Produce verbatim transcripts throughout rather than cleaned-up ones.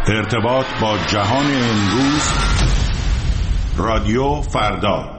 ارتباط با جهان امروز، رادیو فردا.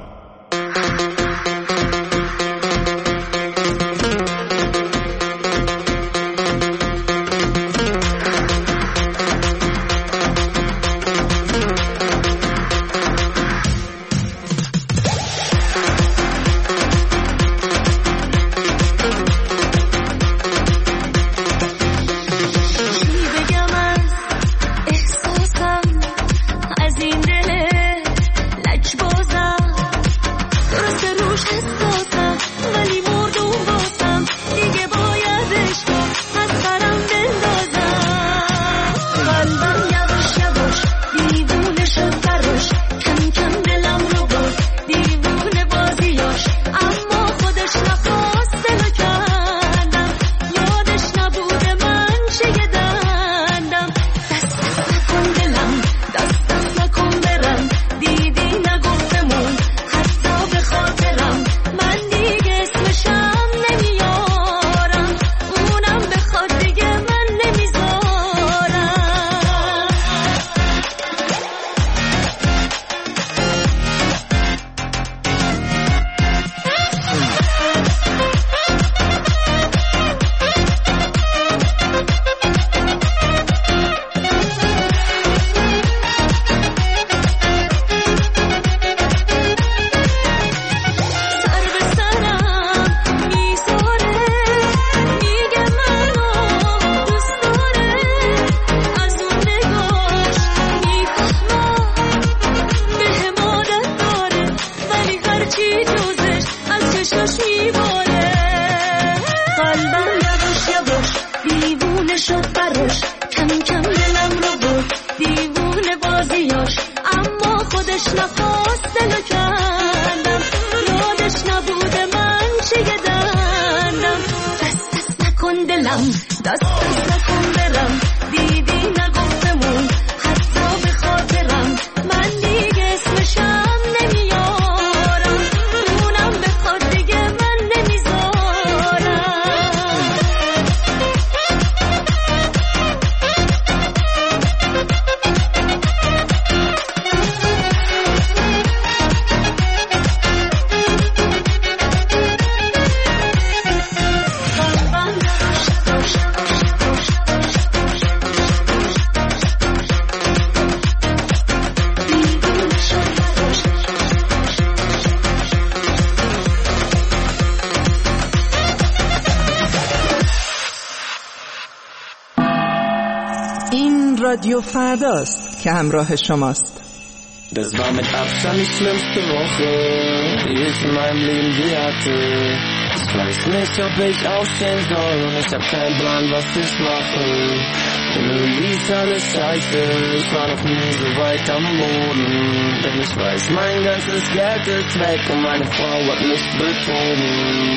رادیو فرداست که همراه شماست. Das war mit Abstand die schlimmste Woche, die ich in meinem Leben je hatte. Ich weiß nicht, ob ich aufstehen soll und ich hab keinen Plan, was ich mache. Irgendwie ist alles scheiße, ich war noch nie so weit am Boden. Denn ich weiß, mein ganzes Geld ist weg und meine Frau hat mich betrogen.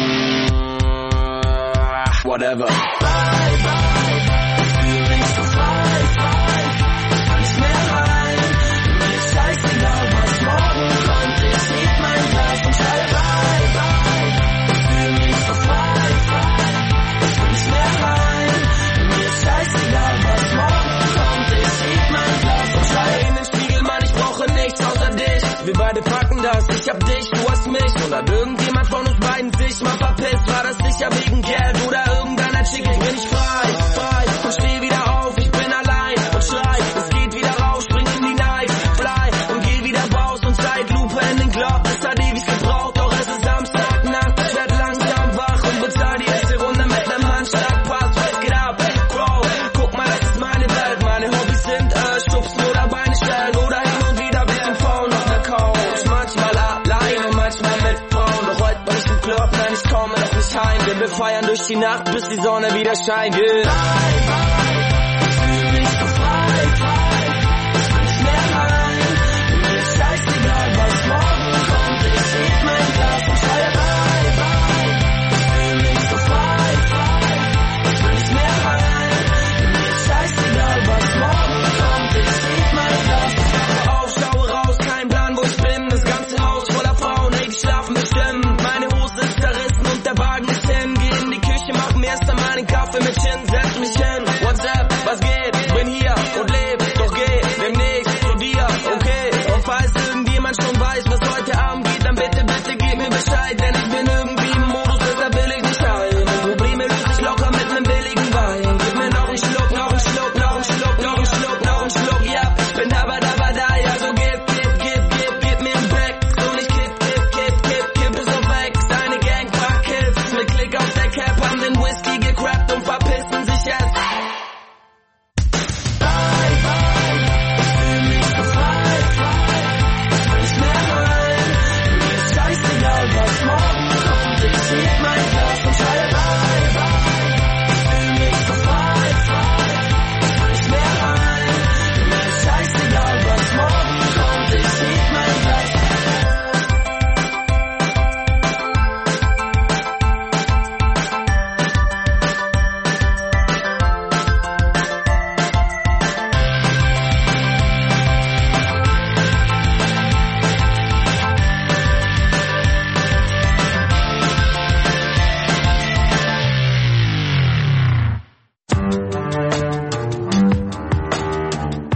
Whatever. Bye, bye, ich fühl mich so frei, frei. Ich kann nicht mehr rein. Mir ist scheißegal, was morgen kommt. Ich heb mein Glas und schreie bye, bye. Ich fühl mich so frei, frei. Ich kann nicht mehr rein. Mir ist scheißegal, was morgen kommt. Ich heb mein Glas und schreie in den Spiegel, Mann, ich brauche nichts außer dich. Wir beide packen das, ich hab dich, du hast mich. Und hat irgendjemand von uns beiden sich mal verpisst? War das sicher wegen Geld oder irgendeiner Chick? Ich bin nicht frei, frei und steh wieder auf. Ich bin allein und schrei, es geht wieder raus, spring in die Night, fly und geh wieder raus und Zeitlupe in den Glock. Es hat ewig gebraucht, doch es ist Samstagnacht. Ich werd langsam wach und bezahl die erste Runde mit nem Handschlag. Pass, was geht ab, Bro? Guck mal, das ist meine Welt. Meine Hobbys sind äh, stupsen oder Beine stellen oder hin und wieder bisschen Frauen auf der Couch. Manchmal alleine, manchmal mit Frauen. Doch heute bin ich im Club, nein, ich komme noch nicht heim. Denn wir feiern durch die Nacht, bis die Sonne wieder scheint. Yeah. Bye, bye, ich fühl mich so frei, frei. Ich will nicht mehr rein. Mir ist scheißegal, was morgen kommt. Ich heb mein Glas und schreie bye, bye. Ich fühl mich so frei, frei. Ich will nicht mehr rein. Mir ist scheißegal, was morgen kommt. Ich heb mein Glas und schreie auf, schaue raus, kein Plan, wo ich bin. Das ganze Haus voller Frauen, hey, die schlafen bestimmt. Meine Hose ist zerrissen und der Wagen ist hin. Geh in die Küche, mach mir erst einmal einen Kaffee mit Gin, setz mich hin.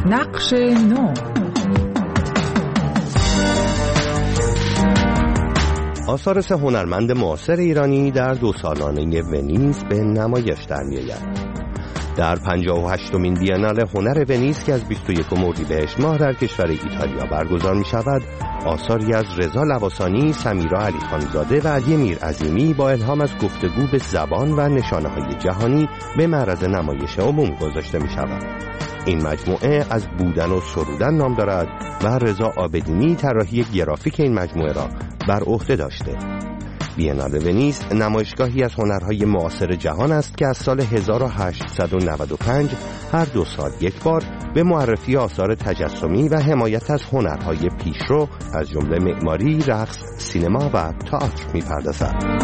نقش نو. آثار سه هنرمند معاصر ایرانی در دو سالانه ونیز به نمایش در می‌آید. در پنجاه و هشتمین بیانال هنر ونیز که از بیست و یکم اردیبهشت ماه در کشور ایتالیا برگزار می‌شود، آثاری از رضا لواسانی، سمیرا علیخانزاده و علی میرعظیمی با الهام از گفتگو به زبان و نشانه‌های جهانی به معرض نمایش عموم گذاشته می‌شود. این مجموعه از بودن و سرودن نام دارد و رضا عابدینی طراحی گرافیک این مجموعه را بر عهده داشته. بیانال ونیز نمایشگاهی از هنرهای معاصر جهان است که از سال هزار و هشتصد و نود و پنج هر دو سال یک بار به معرفی آثار تجسمی و حمایت از هنرهای پیشرو از جمله معماری، رقص، سینما و تئاتر می‌پردازد.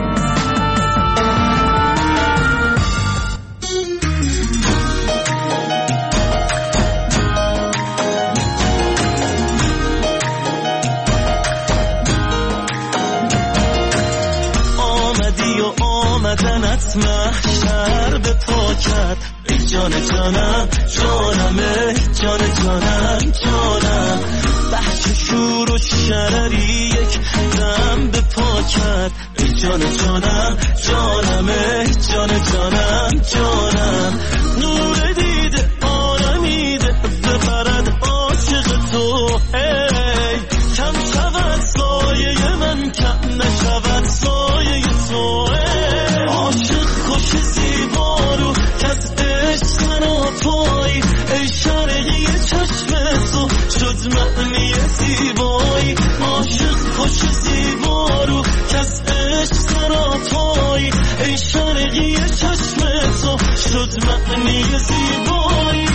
آمدنت محشر به پاکت ای جان جانم جانم ای جان جانم جانم بحث شور و شرری یک دم به پاکت ای جان جانم جانم ای جان جانم جانم نور دیده آرمیده ببرد عاشق تو ای کم شود سایه من کم نشود سایه تو عاشق خوش زیبا رو کس عشق سراپایی ای شرقی چشم تو شد معنی زیبایی عاشق خوش زیبا رو کس عشق سراپایی ای شرقی چشم تو شد معنی زیبایی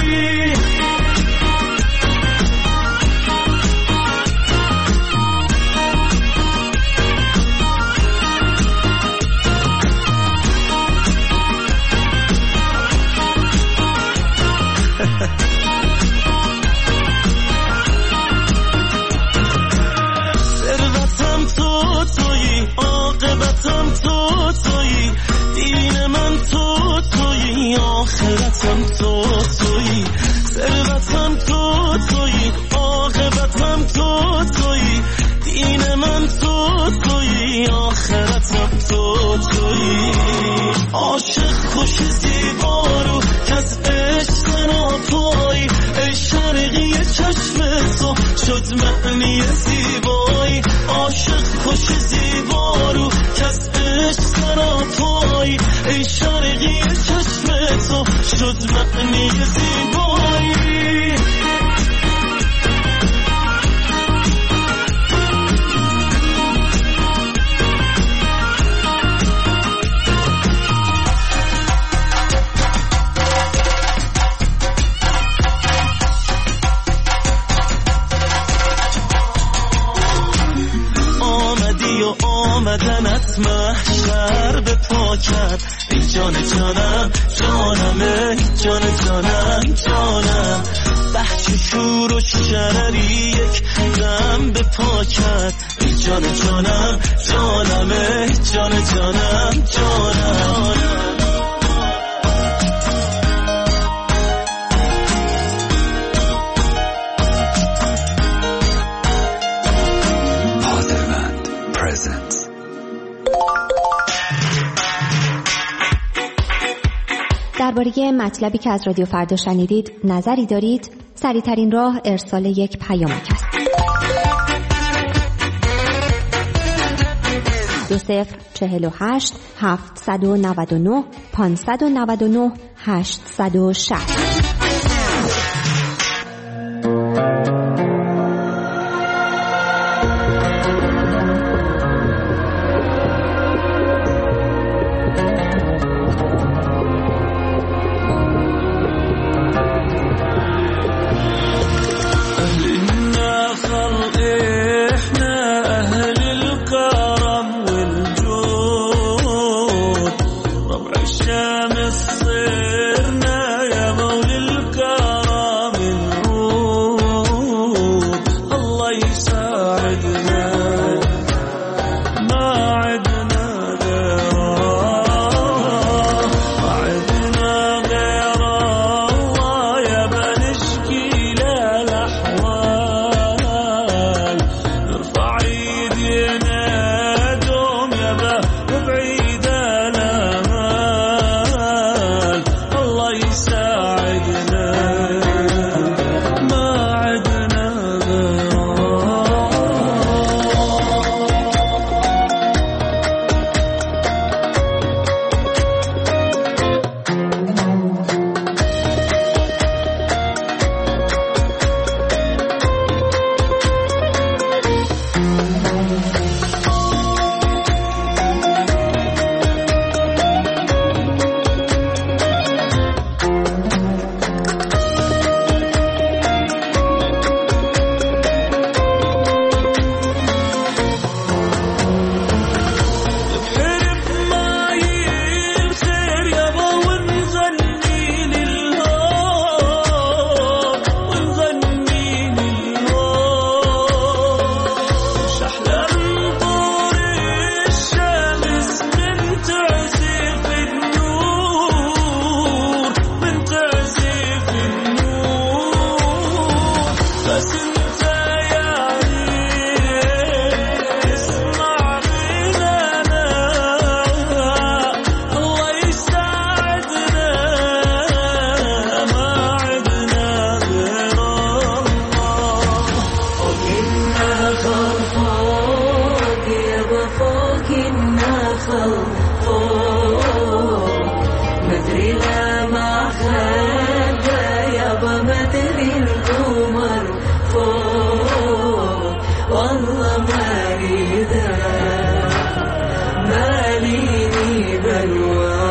ثروتم تو تویی عاقبتم تو تویی دین من تو تویی آخرتم تو تویی ثروتم تو تویی عاقبتم تو تویی دین من تو تویی آخرتم تو تویی عاشق خوش زیبا رو کس عشق سراپایی ای شرقی چشم تو شد معنی زیبایی عاشق خوش زیبا رو کس عشق سراپایی ای شرقی چشم تو شد معنی زیبایی آمدنت محشر به پاکت ای جان جانم جانم ای جان جانم جانم بحث شور و شرری یک دم به پاکت ای جان جانم جانم ای جان جانم جانم درباره مطلبی که از رادیو فردا شنیدید نظری دارید؟ سریع‌ترین راه ارسال یک پیامک است. دو صفر چهل و هشت هفتصد و نود و نه پانصد و نود و نه هشتصد و شصت. صرنا يا مولى مدري القمر فوق والله مالي ذا ماليني بلوى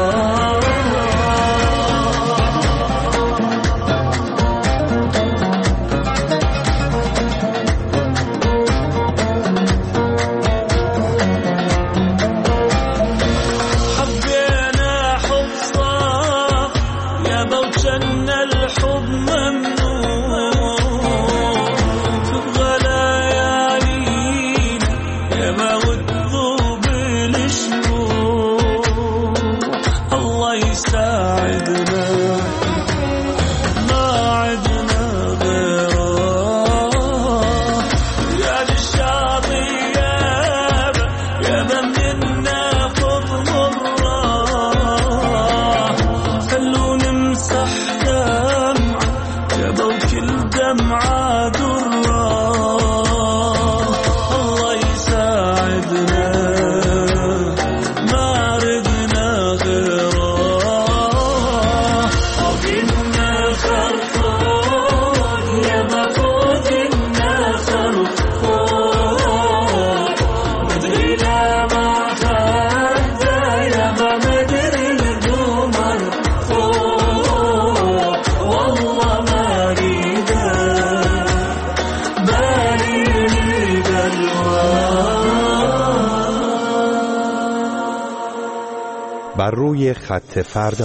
بر روی خط فردا.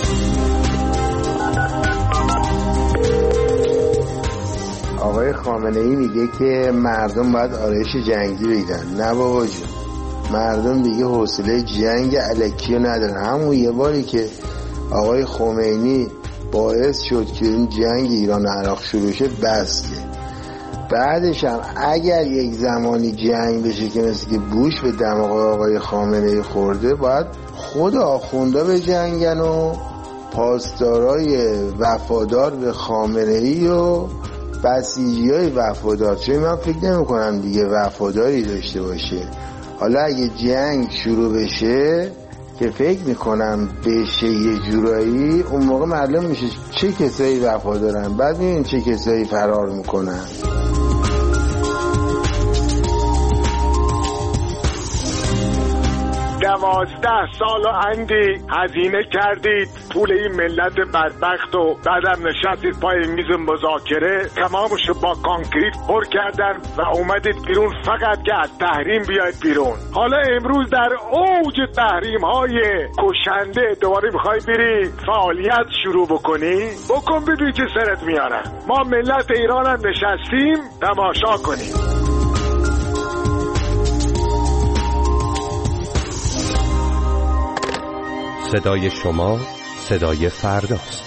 آقای خامنه ای میگه که مردم باید آرایش جنگی بگیرن. نه بابا جون، مردم دیگه حوصله جنگ الکی ندارن. همون یه باری که آقای خمینی باعث شد که این جنگ ایران و عراق شروع شه بس که بعدش هم اگر یک زمانی جنگ بشه که مثل که بوش به دماغ آقای خامنه ای خورده، باید خود آخوندا به جنگن و پاسدارای وفادار به خامنه ای و بسیجی های وفادار، چون من فکر نمی کنم دیگه وفاداری داشته باشه. حالا اگه جنگ شروع بشه که فکر میکنم بشه یه جورایی، اون موقع معلوم میشه چه کسایی وفادارن، بعد میبینیم چه کسایی فرار میکنن. دوازده سال و اندی هزینه کردید پول این ملت بدبخت و بعدم نشستید پای میز مذاکره، تمامشو با کانکریت پر کردن و اومدید بیرون فقط که از تحریم بیاید بیرون. حالا امروز در اوج تحریم های کشنده دوباره میخوای بری فعالیت شروع بکنی؟ بکن ببین که سرت میارن. ما ملت ایران هم نشستیم تماشا کنیم. صدای شما صدای فرداست.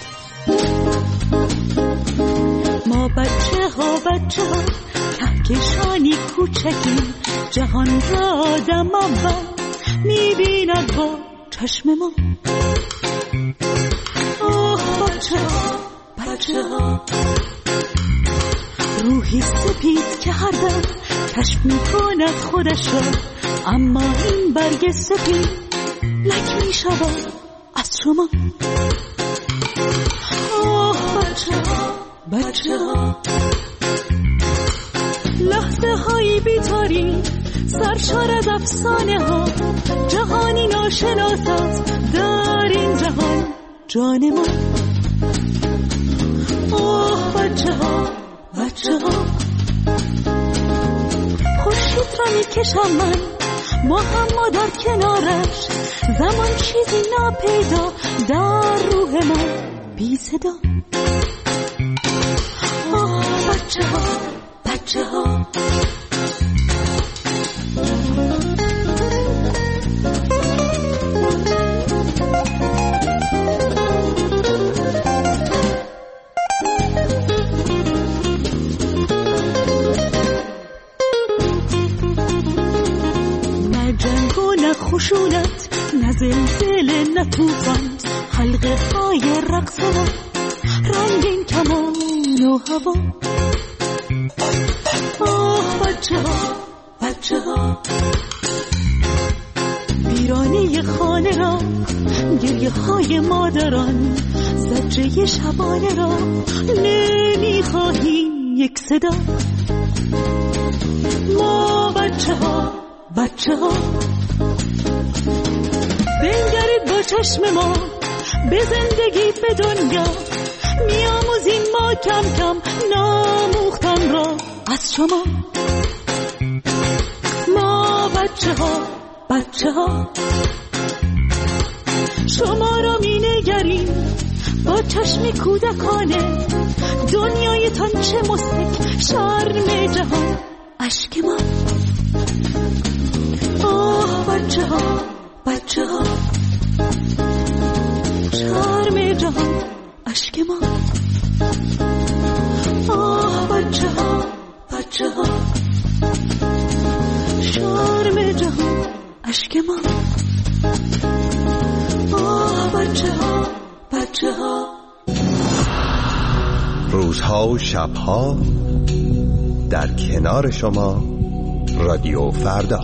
ما بچه ها بچه ها کهکشانی کوچکیم، جهان را آدم اول میبیند با چشم ما. آه بچه ها بچه ها روحی سپید که هر دم کشف میکند خودش را، اما این برگ سپید لک می شود از شما. آه بچه ها بچه ها لحظه هایی بیتاری سرشار از افسانه ها، جهانی ناشناس است در این جهان جان ما. آه بچه ها بچه ها خورشید را می کشم من با هم ما در کنارش، زمان چیزی ناپیدا در روح ما بی صدا. آه بچه ها بچه ها خشونت نه زلزله نه طوفان، حلقه های رقص و رنگین کمان و هوا. آه بچه ها بچه ها ویرانی خانه را، گریه های مادران، زجه شبانه را یک صدا. ما بچه ها بچه ها بنگرید با چشم ما به زندگی به دنیا، میاموزیم ما کم کم ناموختن را از شما. ما بچه ها بچه ها شما را می نگریم با چشم کودکانه، دنیایتان چه مستک شرم جهان اشک ما. آه بچه ها بچه ها شرم جهان اشک ما. آه بچه ها بچه ها شرم جهان اشک ما. آه بچه ها بچه ها. روزها و شبها در کنار شما رادیو فردا.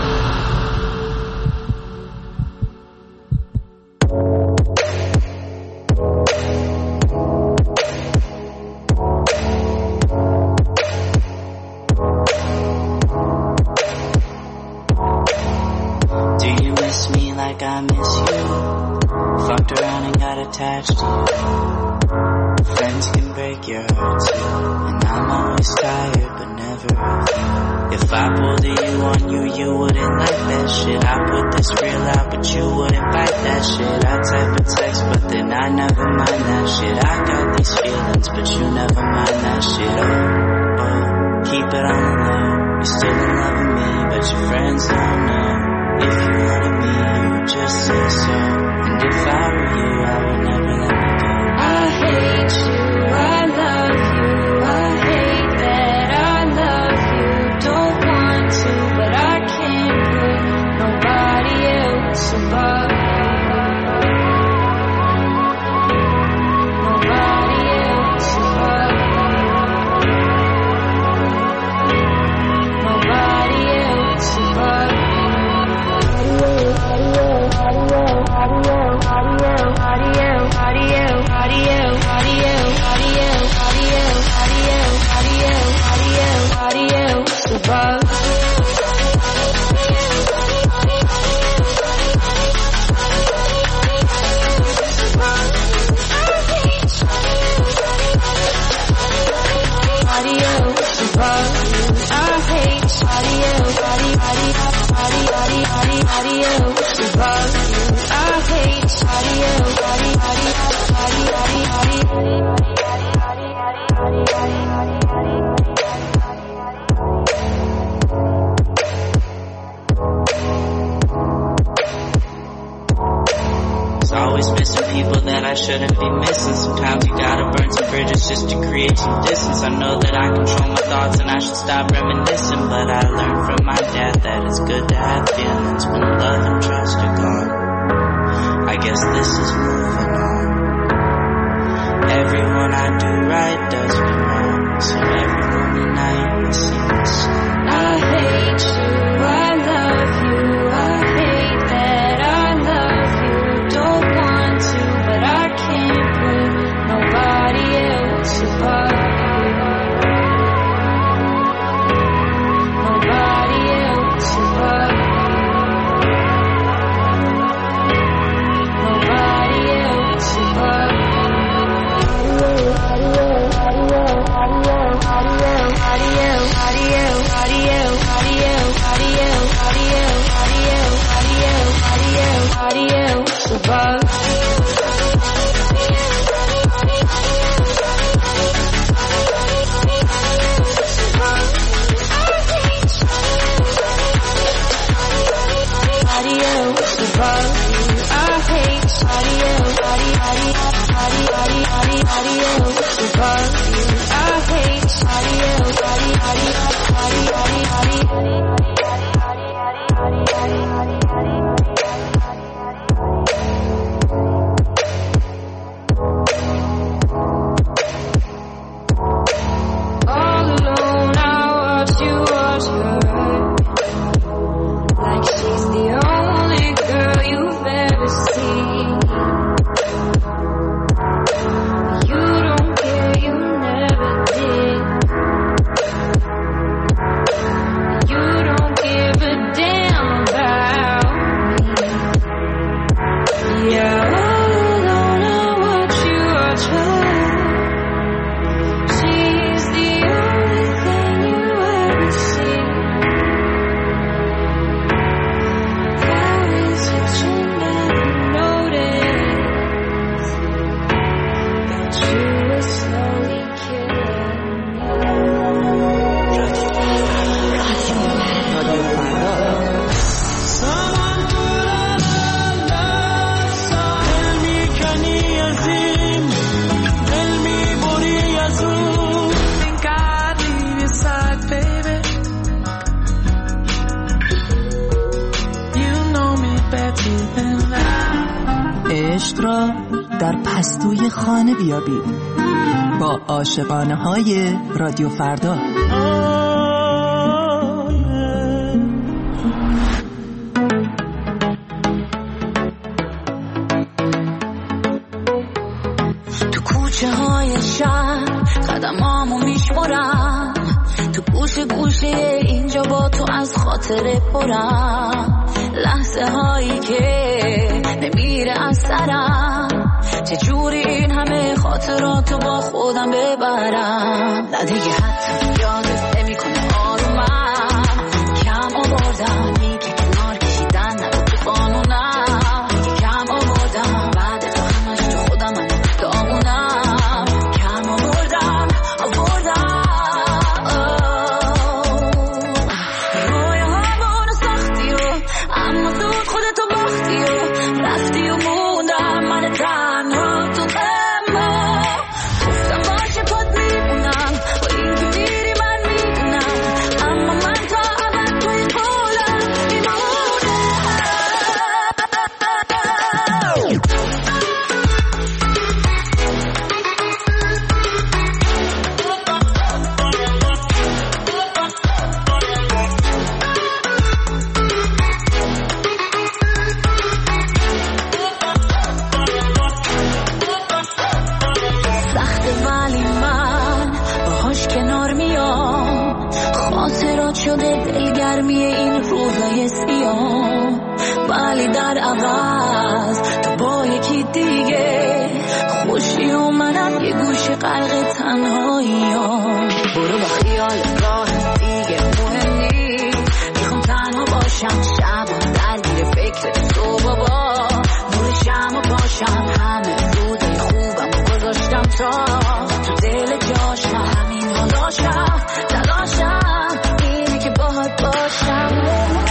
Like I miss you, fucked around and got attached to you. Friends can break your heart too, and I'm always tired but never of you. If I pulled a you on you, you wouldn't like that shit. I put this real out but you wouldn't bite that shit. I type a text but then I never mind that shit. I got these feelings but you never mind that shit. Oh, oh, keep it on the low. You still in love with me but your friends don't know. If you wanted me, you would just say so. And if I were you, I would never let me go. I hate you, I love you, I hate that I love you. Don't want to, but I can't put nobody else above you. Nobody else above you. Nobody else above you. I shouldn't be missing. Sometimes you gotta burn some bridges just to create some distance. I know that I control my thoughts and I should stop reminiscing, but I learned from my dad that it's good to have feelings when love and trust are gone. I guess this is moving on. Everyone I do right does me wrong, so every lonely night I sing the song. I hate you, I love you, I hate that I love you. Don't want to, but I can't put nobody else above you. Nobody else above you. Nobody else above را در پستوی خانه بیابید با عاشقانه های رادیو فردا. تو کوچه های شهر قدمامو میشمرم، تو گوشه گوشه اینجا با تو از خاطره پرم، لحظه هایی که نمیره از سرم، چجوری این همه خاطراتو با خودم ببرم. نه دیگه حتی یادت نمی کنه آرومم، کم آوردم میگه کنار کشیدن نبود تو قانونم، دیگه کم آوردم بعد تو همش تو خودم من دامونم، کم آوردم آوردم رویا همونو ساختی و اما زود خودتو باختی و رفتی و موندم من تنها تو اما گفتم باشه پاد میمونم با این که میری من میدونم، اما من تا ابد توی قولم میمونم. سخته ولی من باهاش کنار میام، خاطرات شده دلگرمی این روزای سیاه، ولی در عوض تو با یکی دیگه خوشی و منم یه گوشه غرق تنهایی ها. برو با خیال راه دیگه مهم نیست، میخوام تنها باشم شب و درگیر فکر تو بابا، نور شمع باشم همه روزای خوبم گذاشتم تا تو دل جاشم، همین حالاشم تلاشم اینه که باهات باشم.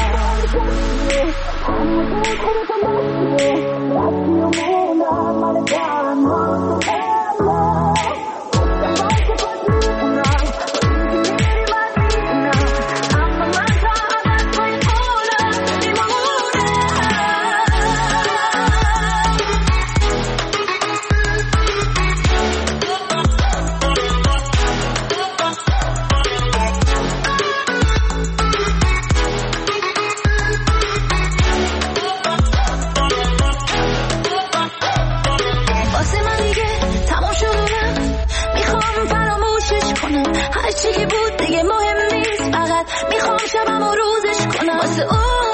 واسه من دیگه تمام شدم، میخوام فراموشش کنم، هر چی که بود دیگه مهم نیست، فقط میخوام شبم و روزش کنم واسه اون